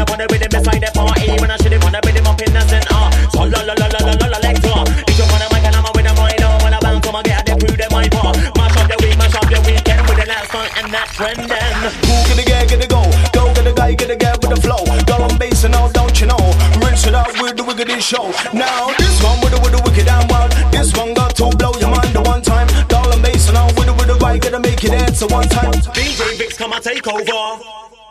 up on the rhythm beside the party. When I should have on the rhythm up in the center. So la la la la la la la lector. If you wanna mic and I'm with a mind on. When I bounce on my get the crew, them my part. Mash up the week, mash up the weekend with the last song and that trend then. Who get the get the go? Go get the guy, get the get with the flow. Go on bass and all, don't you know? Rinse it out with the wicked show. Now this one with the wicked and wild. This one got to blow your mind the one time. Doll and bass and all with the right, gotta make it answer one time. DJ Vix come and take over.